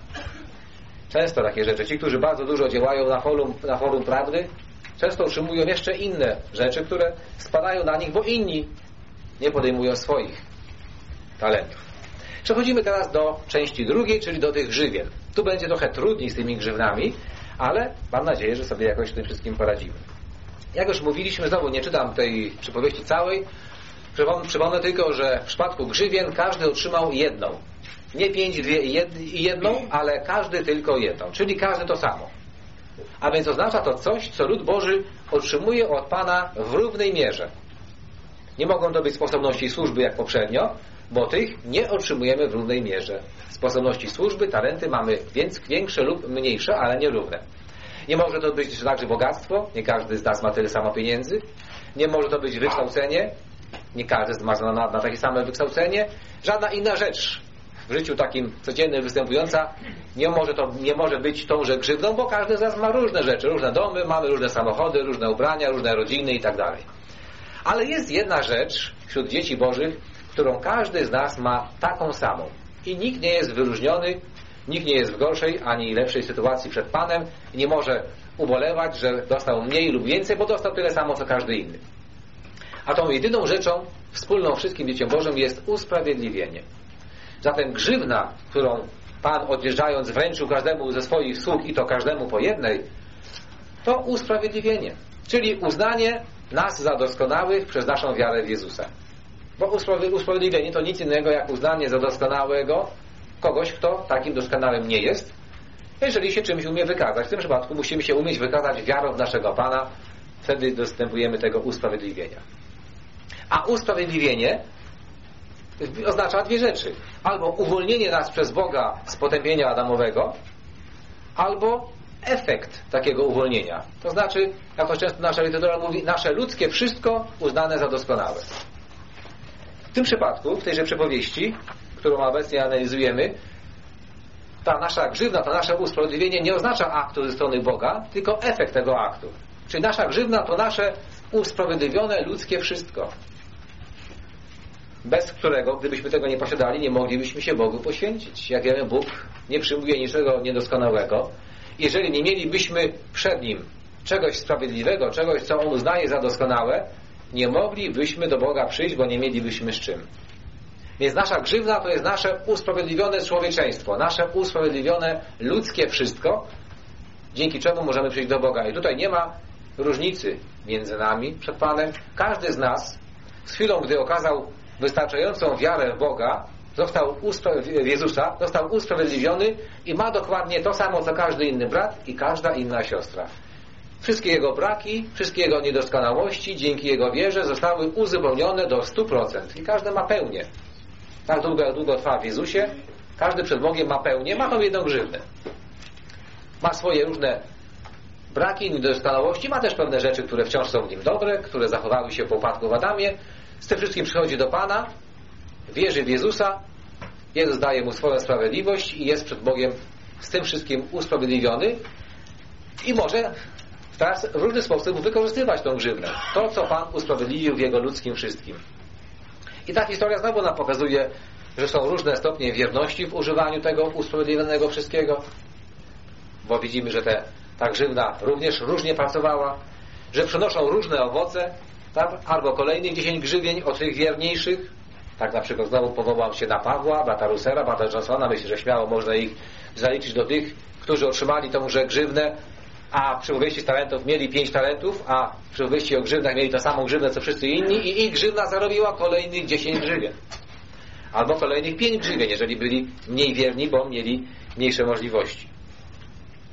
Często takie rzeczy. Ci, którzy bardzo dużo działają na forum prawdy, często otrzymują jeszcze inne rzeczy, które spadają na nich, bo inni nie podejmują swoich talentów. Przechodzimy teraz do części drugiej, czyli do tych grzywien. Tu będzie trochę trudniej z tymi grzywnami, ale mam nadzieję, że sobie jakoś z tym wszystkim poradzimy. Jak już mówiliśmy, znowu nie czytam tej przypowieści całej. Przypomnę tylko, że w przypadku grzywien każdy otrzymał jedną. Nie 5, 2 i jedną, ale każdy tylko jedną. Czyli każdy to samo. A więc oznacza to coś, co lud Boży otrzymuje od Pana w równej mierze. Nie mogą to być sposobności służby jak poprzednio, bo tych nie otrzymujemy w równej mierze. Sposobności służby, talenty mamy więc większe lub mniejsze, ale nierówne. Nie może to być także bogactwo, nie każdy z nas ma tyle samo pieniędzy. Nie może to być wykształcenie, nie każdy ma na takie same wykształcenie. Żadna inna rzecz w życiu takim codziennym występująca nie może być tąże grzywną, bo każdy z nas ma różne rzeczy, różne domy, mamy różne samochody, różne ubrania, różne rodziny i tak dalej. Ale jest jedna rzecz wśród dzieci Bożych, którą każdy z nas ma taką samą. I nikt nie jest wyróżniony, nikt nie jest w gorszej ani lepszej sytuacji przed Panem i nie może ubolewać, że dostał mniej lub więcej, bo dostał tyle samo, co każdy inny. A tą jedyną rzeczą wspólną wszystkim dzieciom Bożym jest usprawiedliwienie. Zatem grzywna, którą Pan odjeżdżając wręczył każdemu ze swoich sług i to każdemu po jednej, to usprawiedliwienie. Czyli uznanie nas za doskonałych przez naszą wiarę w Jezusa. Bo usprawiedliwienie to nic innego jak uznanie za doskonałego kogoś, kto takim doskonałym nie jest, jeżeli się czymś umie wykazać. W tym przypadku musimy się umieć wykazać wiarą w naszego Pana, wtedy dostępujemy tego usprawiedliwienia. A usprawiedliwienie oznacza dwie rzeczy. Albo uwolnienie nas przez Boga z potępienia Adamowego, albo efekt takiego uwolnienia. To znaczy, jak to często nasza literatura mówi, nasze ludzkie wszystko uznane za doskonałe. W tym przypadku, w tejże przypowieści, którą obecnie analizujemy, ta nasza grzywna, to nasze usprawiedliwienie nie oznacza aktu ze strony Boga, tylko efekt tego aktu. Czyli nasza grzywna to nasze usprawiedliwione ludzkie wszystko, bez którego, gdybyśmy tego nie posiadali, nie moglibyśmy się Bogu poświęcić. Jak wiemy, Bóg nie przyjmuje niczego niedoskonałego. Jeżeli nie mielibyśmy przed Nim czegoś sprawiedliwego, czegoś, co On uznaje za doskonałe, nie moglibyśmy do Boga przyjść, bo nie mielibyśmy z czym. Więc nasza grzywna to jest nasze usprawiedliwione człowieczeństwo, nasze usprawiedliwione ludzkie wszystko, dzięki czemu możemy przyjść do Boga. I tutaj nie ma różnicy między nami przed Panem. Każdy z nas z chwilą, gdy okazał wystarczającą wiarę w Boga, w Jezusa, został usprawiedliwiony i ma dokładnie to samo, co każdy inny brat i każda inna siostra. Wszystkie jego braki, wszystkie jego niedoskonałości dzięki jego wierze zostały uzupełnione do 100%. I każdy ma pełnię. Tak długo, jak długo trwa w Jezusie, każdy przed Bogiem ma pełnię, ma tą jedną grzywnę. Ma swoje różne braki, niedoskonałości, ma też pewne rzeczy, które wciąż są w nim dobre, które zachowały się po upadku w Adamie. Z tym wszystkim przychodzi do Pana, wierzy w Jezusa, Jezus daje mu swoją sprawiedliwość i jest przed Bogiem z tym wszystkim usprawiedliwiony i może teraz w różny sposób wykorzystywać tą grzywnę. To, co Pan usprawiedliwił w jego ludzkim wszystkim. I ta historia znowu nam pokazuje, że są różne stopnie wierności w używaniu tego usprawiedliwionego wszystkiego, bo widzimy, że ta grzywna również różnie pracowała, że przynoszą różne owoce, tak? Albo kolejnych 10 grzywień od tych wierniejszych. Tak na przykład znowu powołam się na Pawła, brata Russera, brata Johnsona. Myślę, że śmiało można ich zaliczyć do tych, którzy otrzymali tąże grzywnę, a przy opowieści talentów mieli 5 talentów, a przy opowieści o grzywnach mieli tę samą grzywnę co wszyscy inni i ich grzywna zarobiła kolejnych 10 grzywien. Albo kolejnych 5 grzywien, jeżeli byli mniej wierni, bo mieli mniejsze możliwości.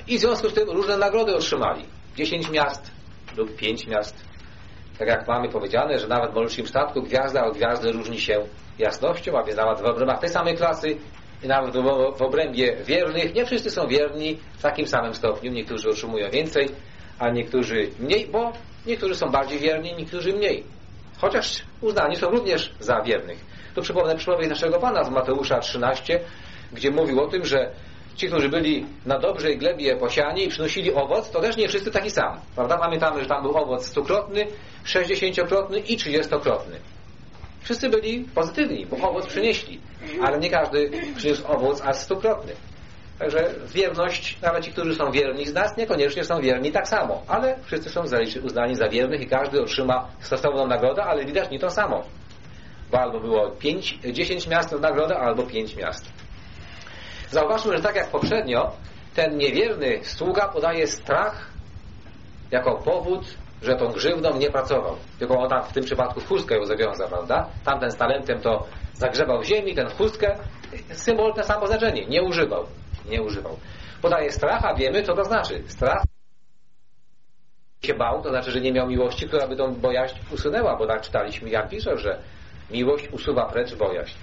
i w związku z tym różne nagrody otrzymali. 10 miast lub 5 miast. Tak jak mamy powiedziane, że nawet w malutkim statku gwiazda od gwiazdy różni się jasnością, a więc nawet w obrębach tej samej klasy i nawet w obrębie wiernych nie wszyscy są wierni w takim samym stopniu. Niektórzy otrzymują więcej, a niektórzy mniej, bo niektórzy są bardziej wierni, niektórzy mniej. Chociaż uznani są również za wiernych. Tu przypomnę przypowieść naszego Pana z Mateusza 13, gdzie mówił o tym, że ci, którzy byli na dobrej glebie posiani i przynosili owoc, to też nie wszyscy taki sam. Prawda? Pamiętamy, że tam był owoc 100-krotny, 60-krotny i 30-krotny. Wszyscy byli pozytywni, bo owoc przynieśli, ale nie każdy przyniósł owoc aż 100-krotny. Także wierność, nawet ci, którzy są wierni z nas, niekoniecznie są wierni tak samo, ale wszyscy są uznani za wiernych i każdy otrzyma stosowną nagrodę, ale widać nie to samo. Bo albo było 10 miast w nagrodę, albo 5 miast. Zauważmy, że tak jak poprzednio, ten niewierny sługa podaje strach jako powód, że tą grzywną nie pracował. Tylko on tam w tym przypadku w chustkę ją zawiązał, prawda? Tamten z talentem to zagrzebał w ziemi, ten w chustkę. Symbol to samo znaczenie. Nie używał. Nie używał. Podaje strach, a wiemy, co to znaczy. Strach się bał, to znaczy, że nie miał miłości, która by tą bojaźń usunęła, bo tak czytaliśmy, jak pisze, że miłość usuwa precz bojaźń.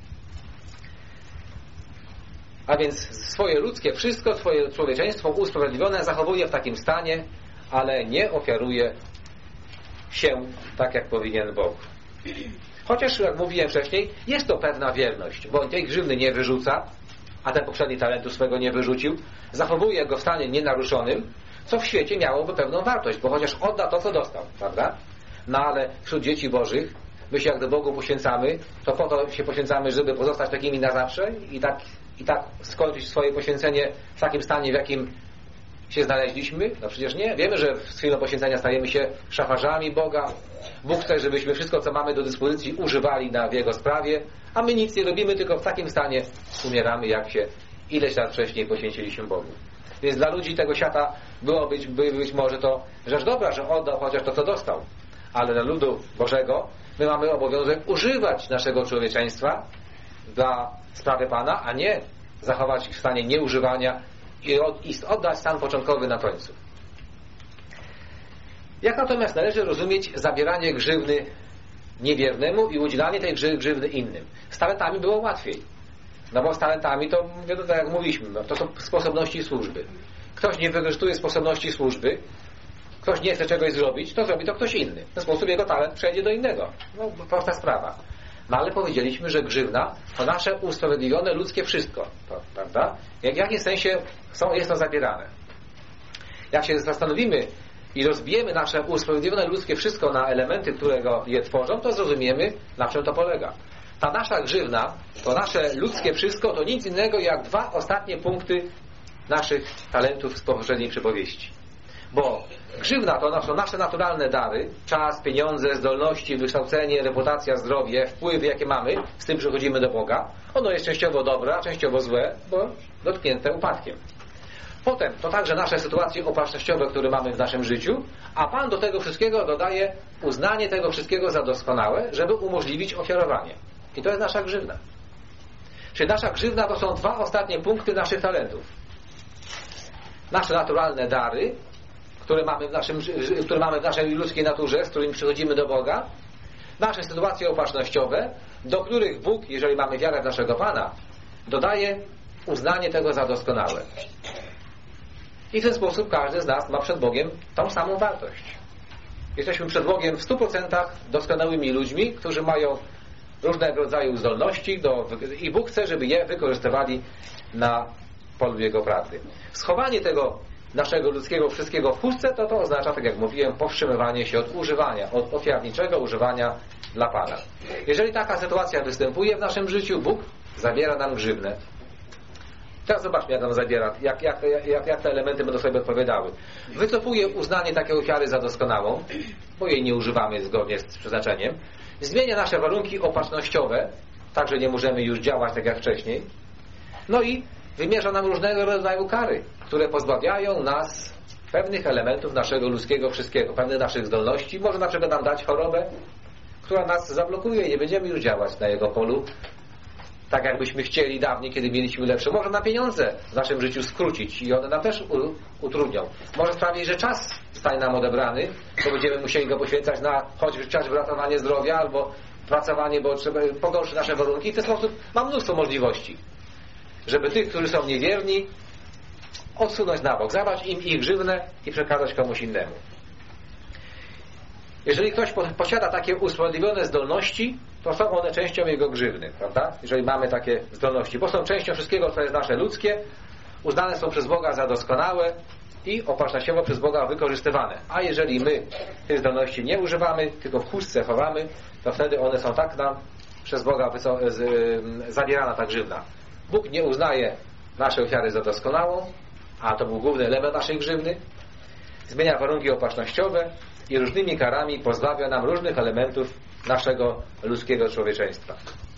A więc swoje ludzkie wszystko, swoje człowieczeństwo usprawiedliwione zachowuje w takim stanie, ale nie ofiaruje się tak, jak powinien Bóg. Chociaż, jak mówiłem wcześniej, jest to pewna wierność, bo on tej grzywny nie wyrzuca, a ten poprzedni talentu swego nie wyrzucił, zachowuje go w stanie nienaruszonym, co w świecie miałoby pewną wartość, bo chociaż odda to, co dostał, prawda? No ale wśród dzieci Bożych my się jak do Bogu poświęcamy, to po to się poświęcamy, żeby pozostać takimi na zawsze i tak skończyć swoje poświęcenie w takim stanie, w jakim się znaleźliśmy? No przecież nie. Wiemy, że w chwilą poświęcenia stajemy się szafarzami Boga. Bóg chce, żebyśmy wszystko, co mamy do dyspozycji, używali w Jego sprawie, a my nic nie robimy, tylko w takim stanie umieramy, jak się ileś lat wcześniej poświęciliśmy Bogu. Więc dla ludzi tego świata byłoby być może to rzecz dobra, że oddał chociaż to, co dostał. Ale dla ludu Bożego my mamy obowiązek używać naszego człowieczeństwa dla sprawy Pana, a nie zachować ich w stanie nieużywania i oddać stan początkowy na końcu. Jak natomiast należy rozumieć zabieranie grzywny niewiernemu i udzielanie tej grzywny innym? Z talentami było łatwiej. No bo z talentami to, tak jak mówiliśmy, to są sposobności służby. Ktoś nie wykorzystuje sposobności służby, ktoś nie chce czegoś zrobić, to zrobi to ktoś inny. W ten sposób jego talent przejdzie do innego. No, prosta sprawa. No ale powiedzieliśmy, że grzywna to nasze usprawiedliwione ludzkie wszystko. Prawda? W jakim sensie jest to zabierane? Jak się zastanowimy i rozbijemy nasze usprawiedliwione ludzkie wszystko na elementy, które je tworzą, to zrozumiemy, na czym to polega. Ta nasza grzywna, to nasze ludzkie wszystko, to nic innego jak 2 ostatnie punkty naszych talentów z poprzedniej przypowieści. Bo grzywna to są nasze naturalne dary, czas, pieniądze, zdolności, wykształcenie, reputacja, zdrowie, wpływy, jakie mamy, z tym przychodzimy do Boga. Ono jest częściowo dobre, a częściowo złe, bo dotknięte upadkiem. Potem to także nasze sytuacje opatrznościowe, które mamy w naszym życiu, a Pan do tego wszystkiego dodaje uznanie tego wszystkiego za doskonałe, żeby umożliwić ofiarowanie. I to jest nasza grzywna. Czyli nasza grzywna to są 2 ostatnie punkty naszych talentów. Nasze naturalne dary, które mamy w naszej ludzkiej naturze, z którymi przychodzimy do Boga, nasze sytuacje opatrznościowe, do których Bóg, jeżeli mamy wiarę w naszego Pana, dodaje uznanie tego za doskonałe. I w ten sposób każdy z nas ma przed Bogiem tą samą wartość. Jesteśmy przed Bogiem w 100% doskonałymi ludźmi, którzy mają różnego rodzaju zdolności i Bóg chce, żeby je wykorzystywali na polu Jego prawdy. Schowanie tego naszego ludzkiego wszystkiego w chustce, to oznacza, tak jak mówiłem, powstrzymywanie się od używania, od ofiarniczego używania dla Pana. Jeżeli taka sytuacja występuje w naszym życiu, Bóg zabiera nam grzywnę. Teraz zobaczmy, jak nam zabiera, jak te elementy będą sobie odpowiadały. Wycofuje uznanie takiej ofiary za doskonałą, bo jej nie używamy zgodnie z przeznaczeniem. Zmienia nasze warunki opatrznościowe, tak, że nie możemy już działać tak jak wcześniej. No i wymierza nam różnego rodzaju kary, które pozbawiają nas pewnych elementów naszego ludzkiego wszystkiego, pewnych naszych zdolności. Może na przykład nam dać chorobę, która nas zablokuje i nie będziemy już działać na Jego polu tak jakbyśmy chcieli dawniej, kiedy mieliśmy lepsze. Może na pieniądze w naszym życiu skrócić i one nam też utrudnią. Może sprawić, że czas zostanie nam odebrany, bo będziemy musieli go poświęcać na chociażby ratowanie zdrowia albo pracowanie, bo trzeba pogorszy nasze warunki. W ten sposób ma mnóstwo możliwości, żeby tych, którzy są niewierni, odsunąć na bok, zabrać im ich grzywnę i przekazać komuś innemu. Jeżeli ktoś posiada takie usprawiedliwione zdolności, to są one częścią jego grzywny, prawda? Jeżeli mamy takie zdolności, bo są częścią wszystkiego, co jest nasze ludzkie, uznane są przez Boga za doskonałe i opatrznościowo przez Boga wykorzystywane. A jeżeli my tych zdolności nie używamy, tylko w chustce chowamy, to wtedy one są tak nam przez Boga zabierana ta grzywna. Bóg nie uznaje naszej ofiary za doskonałą, a to był główny element naszej grzywny. Zmienia warunki opatrznościowe i różnymi karami pozbawia nam różnych elementów naszego ludzkiego człowieczeństwa.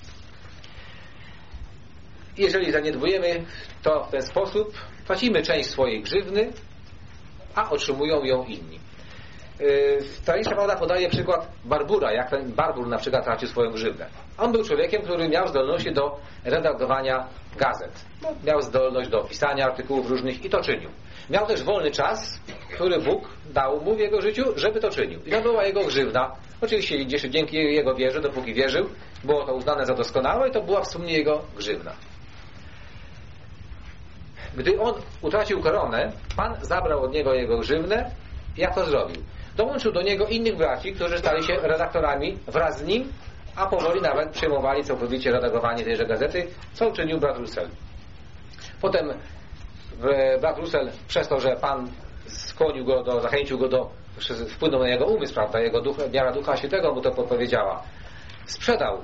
Jeżeli zaniedbujemy to w ten sposób, tracimy część swojej grzywny, a otrzymują ją inni. Tradycja prawda podaje przykład Barbura, jak ten Barbur na przykład tracił swoją grzywnę. On był człowiekiem, który miał zdolności do redagowania gazet. Miał zdolność do pisania artykułów różnych i to czynił. Miał też wolny czas, który Bóg dał mu w jego życiu, żeby to czynił. I to była jego grzywna. Oczywiście dzięki jego wierze, dopóki wierzył, było to uznane za doskonałe i to była w sumie jego grzywna. Gdy on utracił koronę, Pan zabrał od niego jego grzywnę. Jak to zrobił? Dołączył do niego innych braci, którzy stali się redaktorami wraz z nim, a powoli nawet przejmowali całkowicie redagowanie tejże gazety, co uczynił brat Russell. Potem brat Russell, przez to, że Pan skłonił go zachęcił go wpłynął na jego umysł, prawda, jego miara Ducha Świętego mu to podpowiedziała. Sprzedał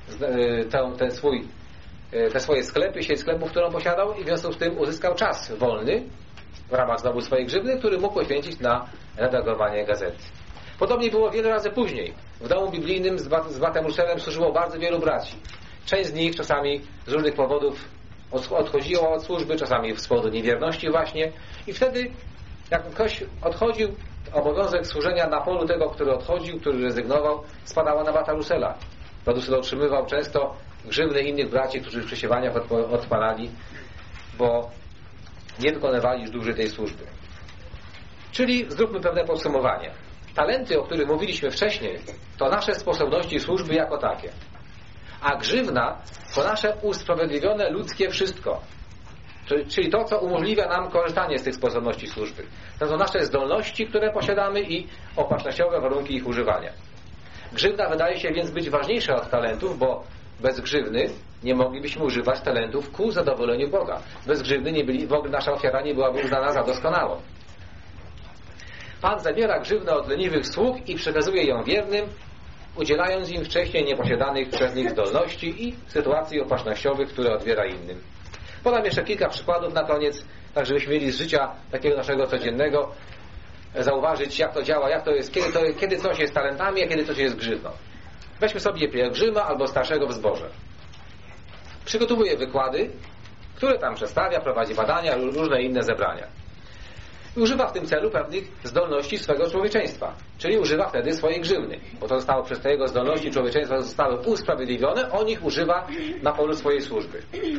te swoje sklepy, sieć sklepów, którą posiadał i w związku z tym uzyskał czas wolny w ramach znowu swojej grzywny, który mógł poświęcić na redagowanie gazety. Podobnie było wiele razy później. W domu biblijnym z bratem Russellem służyło bardzo wielu braci. Część z nich czasami z różnych powodów odchodziła od służby, czasami z powodu niewierności właśnie. I wtedy, jak ktoś odchodził, obowiązek służenia na polu tego, który odchodził, który rezygnował, spadała na brata Russella. Brat Russell otrzymywał często grzywny innych braci, którzy w przesiewaniach odpalali, bo nie wykonywali już dłużej tej służby. Czyli zróbmy pewne podsumowanie. Talenty, o których mówiliśmy wcześniej, to nasze sposobności służby jako takie. A grzywna to nasze usprawiedliwione ludzkie wszystko. Czyli to, co umożliwia nam korzystanie z tych sposobności służby. To są nasze zdolności, które posiadamy i opatrznościowe warunki ich używania. Grzywna wydaje się więc być ważniejsza od talentów, bo bez grzywny nie moglibyśmy używać talentów ku zadowoleniu Boga. Bez grzywny w ogóle nasza ofiara nie byłaby uznana za doskonałą. Pan zabiera grzywnę od leniwych sług i przekazuje ją wiernym, udzielając im wcześniej nieposiadanych przez nich zdolności i sytuacji opatrznościowych, które odbiera innym. Podam jeszcze kilka przykładów na koniec, tak żebyśmy mieli z życia takiego naszego codziennego zauważyć, jak to działa, jak to jest, kiedy coś jest talentami, a kiedy coś jest grzywną. Weźmy sobie pielgrzyma albo starszego w zborze. Przygotowuje wykłady, które tam przedstawia, prowadzi badania, różne inne zebrania. I używa w tym celu pewnych zdolności swego człowieczeństwa. Czyli używa wtedy swojej grzywny. Bo to zostało przez te jego zdolności człowieczeństwa zostały usprawiedliwione, on ich używa na polu swojej służby.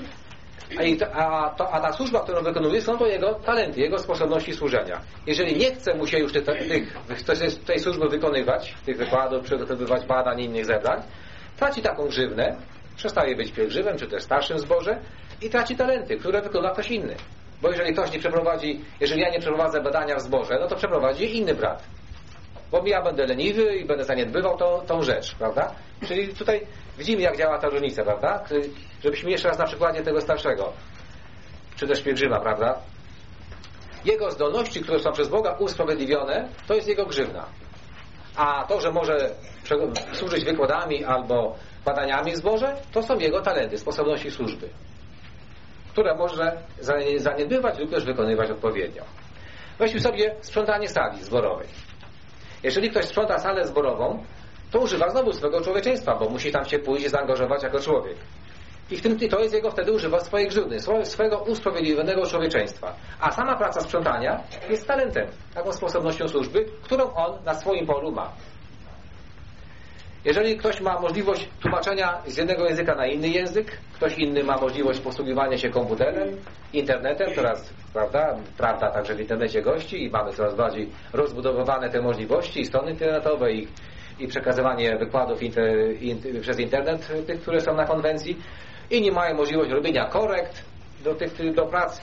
A ta służba, którą wykonuje, są to jego talenty, jego sposobności służenia. Jeżeli nie chce mu się już tej służby wykonywać, tych wykładów, przygotowywać badań i innych zebrań, traci taką grzywnę, przestaje być pielgrzymem, czy też starszym w zborze i traci talenty, które wykona ktoś inny. Bo jeżeli ja nie przeprowadzę badania w zborze, no to przeprowadzi inny brat. Bo ja będę leniwy i będę zaniedbywał tą rzecz, prawda? Czyli tutaj widzimy, jak działa ta różnica, prawda? Żebyśmy jeszcze raz na przykładzie tego starszego, czy też pielgrzyma, prawda? Jego zdolności, które są przez Boga usprawiedliwione, to jest jego grzywna. A to, że może służyć wykładami albo badaniami w zborze, to są jego talenty, sposobności służby, które może zaniedbywać lub też wykonywać odpowiednio. Weźmy sobie sprzątanie sali zborowej. Jeżeli ktoś sprząta salę zborową, to używa znowu swego człowieczeństwa, bo musi tam się pójść i zaangażować jako człowiek. I to jest jego wtedy używa swojej grzywny, swojego usprawiedliwionego człowieczeństwa. A sama praca sprzątania jest talentem, taką sposobnością służby, którą on na swoim polu ma. Jeżeli ktoś ma możliwość tłumaczenia z jednego języka na inny język, ktoś inny ma możliwość posługiwania się komputerem, internetem, teraz, prawda, także w internecie gości i mamy coraz bardziej rozbudowane te możliwości i strony internetowe i przekazywanie wykładów przez internet, tych, które są na konwencji. Inni mają możliwość robienia korekt do prac.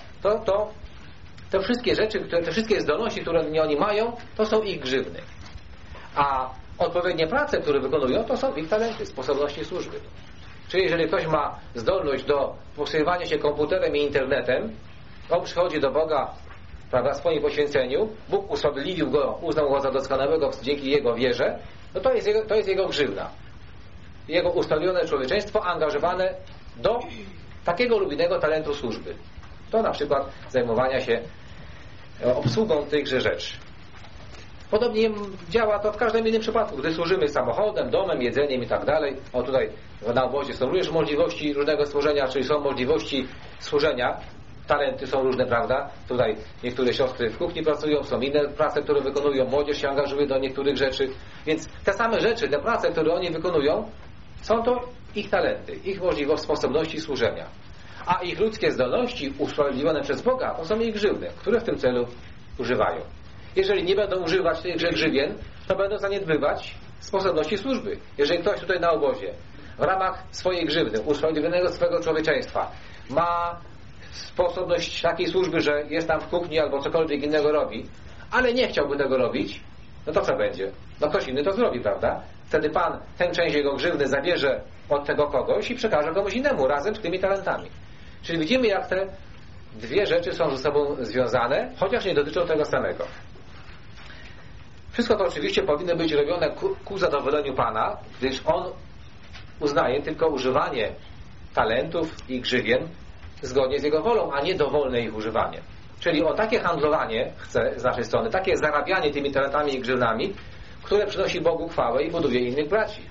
To wszystkie rzeczy, te wszystkie zdolności, które oni mają, to są ich grzywny. A odpowiednie prace, które wykonują, to są ich talenty, sposobności służby. Czyli jeżeli ktoś ma zdolność do posługiwania się komputerem i internetem, on przychodzi do Boga, prawda, w swoim poświęceniu, Bóg usprawiedliwił go, uznał go za doskonałego dzięki jego wierze, no to jest jego grzywna. Jego ustawione człowieczeństwo angażowane do takiego lub innego talentu służby. To na przykład zajmowania się obsługą tychże rzeczy. Podobnie działa to w każdym innym przypadku, gdy służymy samochodem, domem, jedzeniem i tak dalej. O, tutaj na obozie są również możliwości różnego stworzenia, czyli są możliwości służenia. Talenty są różne, prawda? Tutaj niektóre siostry w kuchni pracują, są inne prace, które wykonują, młodzież się angażuje do niektórych rzeczy. Więc te same rzeczy, te prace, które oni wykonują, są to ich talenty, ich możliwość, sposobności służenia. A ich ludzkie zdolności usprawiedliwione przez Boga, to są ich grzywny, które w tym celu używają. Jeżeli nie będą używać tychże grzywien, to będą zaniedbywać sposobności służby. Jeżeli ktoś tutaj na obozie w ramach swojej grzywny, usprawiedliwionego swego człowieczeństwa ma sposobność takiej służby, że jest tam w kuchni albo cokolwiek innego robi, ale nie chciałby tego robić, no to co będzie? No ktoś inny to zrobi, prawda? Wtedy Pan tę część jego grzywny zabierze od tego kogoś i przekaże komuś innemu razem z tymi talentami. Czyli widzimy, jak te dwie rzeczy są ze sobą związane, chociaż nie dotyczą tego samego. Wszystko to oczywiście powinno być robione ku zadowoleniu Pana, gdyż On uznaje tylko używanie talentów i grzywien zgodnie z Jego wolą, a nie dowolne ich używanie. Czyli o takie handlowanie chce z naszej strony, takie zarabianie tymi talentami i grzywnami, które przynosi Bogu chwałę i buduje innych braci.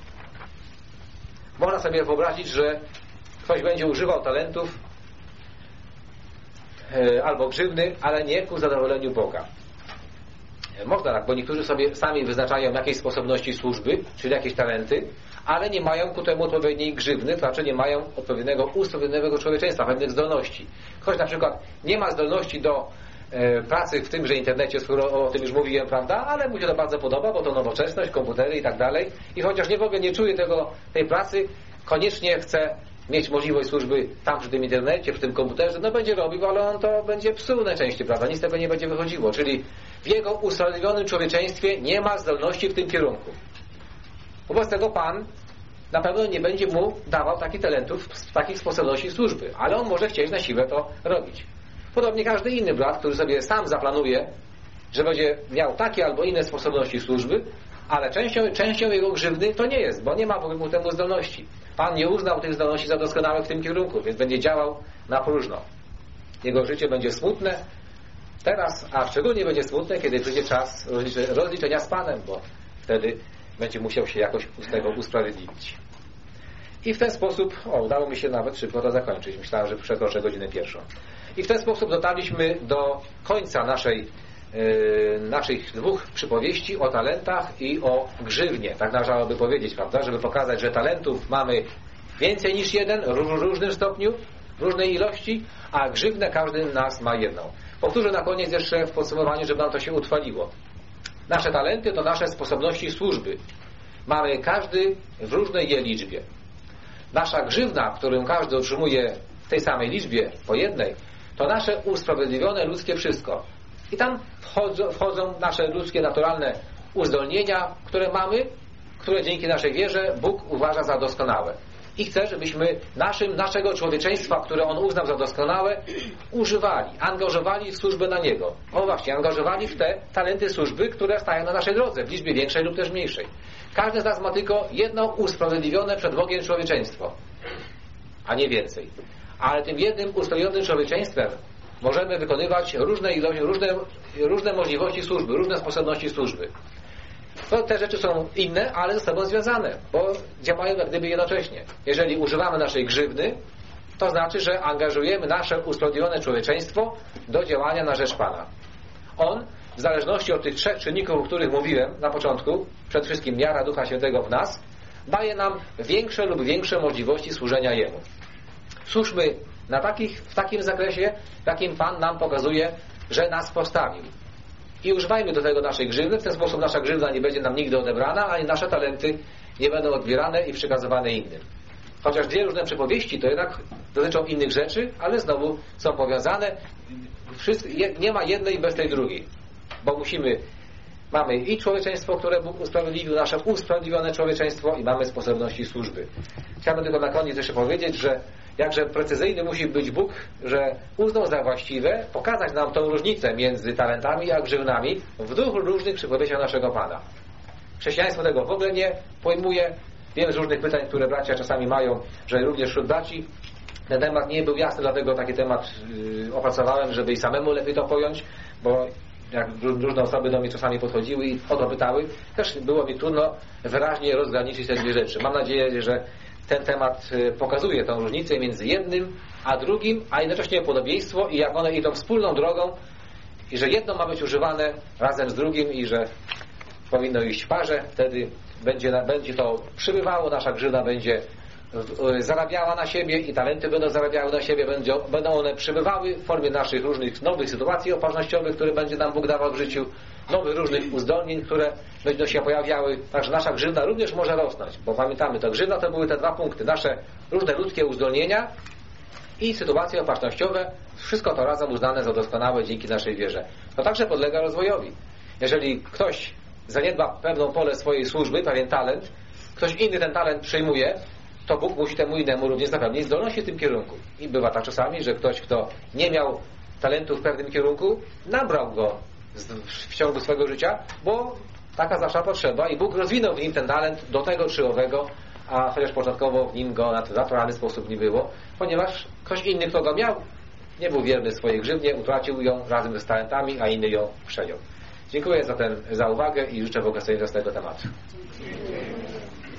Można sobie wyobrazić, że ktoś będzie używał talentów albo grzywny, ale nie ku zadowoleniu Boga. Można tak, bo niektórzy sobie sami wyznaczają jakieś sposobności służby, czyli jakieś talenty, ale nie mają ku temu odpowiedniej grzywny, to znaczy nie mają odpowiedniego usprawiedliwionego człowieczeństwa, pewnych zdolności. Ktoś na przykład nie ma zdolności do pracy w tymże internecie, skoro o tym już mówiłem, prawda, ale mu się to bardzo podoba, bo to nowoczesność, komputery i tak dalej. I chociaż w ogóle nie czuje tej pracy, koniecznie chce mieć możliwość służby tam przy tym internecie, przy tym komputerze, no będzie robił, ale on to będzie psuł najczęściej, prawda, nic z tego nie będzie wychodziło. Czyli w jego usprawiedliwionym człowieczeństwie nie ma zdolności w tym kierunku. Wobec tego Pan na pewno nie będzie mu dawał takich talentów, takich sposobności służby, ale on może chcieć na siłę to robić. Podobnie każdy inny brat, który sobie sam zaplanuje, że będzie miał takie albo inne sposobności służby, ale częścią jego grzywny to nie jest, bo nie ma ku temu zdolności. Pan nie uznał tych zdolności za doskonałe w tym kierunku, więc będzie działał na próżno. Jego życie będzie smutne teraz, a szczególnie będzie smutne, kiedy przyjdzie czas rozliczenia z Panem, bo wtedy będzie musiał się jakoś z tego usprawiedliwić. I w ten sposób, udało mi się nawet szybko to zakończyć. Myślałem, że przekroczę godzinę pierwszą. I w ten sposób dotarliśmy do końca naszych dwóch przypowieści o talentach i o grzywnie. Tak należałoby powiedzieć, prawda? Żeby pokazać, że talentów mamy więcej niż jeden, w różnym stopniu, w różnej ilości, a grzywnę każdy z nas ma jedną. Powtórzę na koniec jeszcze w podsumowaniu, żeby nam to się utrwaliło. Nasze talenty to nasze sposobności służby. Mamy każdy w różnej je liczbie. Nasza grzywna, którą każdy otrzymuje w tej samej liczbie, po jednej, to nasze usprawiedliwione ludzkie wszystko. I tam wchodzą nasze ludzkie, naturalne uzdolnienia, które mamy, które dzięki naszej wierze Bóg uważa za doskonałe. I chce, żebyśmy naszego człowieczeństwa, które On uznał za doskonałe, używali, angażowali w służbę na Niego. Właśnie, angażowali w te talenty służby, które stają na naszej drodze, w liczbie większej lub też mniejszej. Każdy z nas ma tylko jedno usprawiedliwione przed Bogiem człowieczeństwo, a nie więcej. Ale tym jednym usprawiedliwionym człowieczeństwem możemy wykonywać różne możliwości służby, różne sposobności służby. Te rzeczy są inne, ale ze sobą związane, bo działają jak gdyby jednocześnie. Jeżeli używamy naszej grzywny, to znaczy, że angażujemy nasze usprawiedliwione człowieczeństwo do działania na rzecz Pana. On, w zależności od tych trzech czynników, o których mówiłem na początku, przede wszystkim miara Ducha Świętego w nas, daje nam większe lub większe możliwości służenia Jemu. Służmy w takim zakresie, w jakim Pan nam pokazuje, że nas postawił. I używajmy do tego naszej grzywny, w ten sposób nasza grzywna nie będzie nam nigdy odebrana, ani nasze talenty nie będą odbierane i przekazywane innym. Chociaż dwie różne przypowieści to jednak dotyczą innych rzeczy, ale znowu są powiązane. Nie ma jednej bez tej drugiej. Bo mamy i człowieczeństwo, które Bóg usprawiedliwił, nasze usprawiedliwione człowieczeństwo i mamy sposobności służby. Chciałbym tylko na koniec jeszcze powiedzieć, że jakże precyzyjny musi być Bóg, że uznał za właściwe pokazać nam tą różnicę między talentami a grzywnami w dwóch różnych przypowieściach naszego Pana. Chrześcijaństwo tego w ogóle nie pojmuje. Wiele z różnych pytań, które bracia czasami mają, że również wśród braci ten temat nie był jasny, dlatego taki temat opracowałem, żeby i samemu lepiej to pojąć, bo jak różne osoby do mnie czasami podchodziły i o to pytały, też było mi trudno wyraźnie rozgraniczyć te dwie rzeczy. Mam nadzieję, że ten temat pokazuje tą różnicę między jednym a drugim, a jednocześnie podobieństwo i jak one idą wspólną drogą i że jedno ma być używane razem z drugim i że powinno iść w parze, wtedy będzie to przybywało, nasza grzywna będzie zarabiała na siebie i talenty będą zarabiały na siebie, będą one przybywały w formie naszych różnych nowych sytuacji opatrznościowych, które będzie nam Bóg dawał w życiu, nowych różnych uzdolnień, które będą się pojawiały, także nasza grzywna również może rosnąć, bo pamiętamy, to grzywna to były te dwa punkty, nasze różne ludzkie uzdolnienia i sytuacje opatrznościowe, wszystko to razem uznane za doskonałe dzięki naszej wierze. To także podlega rozwojowi. Jeżeli ktoś zaniedba pewną pole swojej służby, pewien talent, ktoś inny ten talent przyjmuje, to Bóg musi temu innemu również zapewnić zdolności w tym kierunku. I bywa tak czasami, że ktoś, kto nie miał talentu w pewnym kierunku, nabrał go w ciągu swego życia, bo taka nasza potrzeba i Bóg rozwinął w nim ten talent do tego czy owego, a chociaż początkowo w nim go na ten naturalny sposób nie było, ponieważ ktoś inny, kto go miał, nie był wierny swojej grzywnie, utracił ją razem z talentami, a inny ją przejął. Dziękuję za uwagę i życzę błogosławieństwa z tego tematu.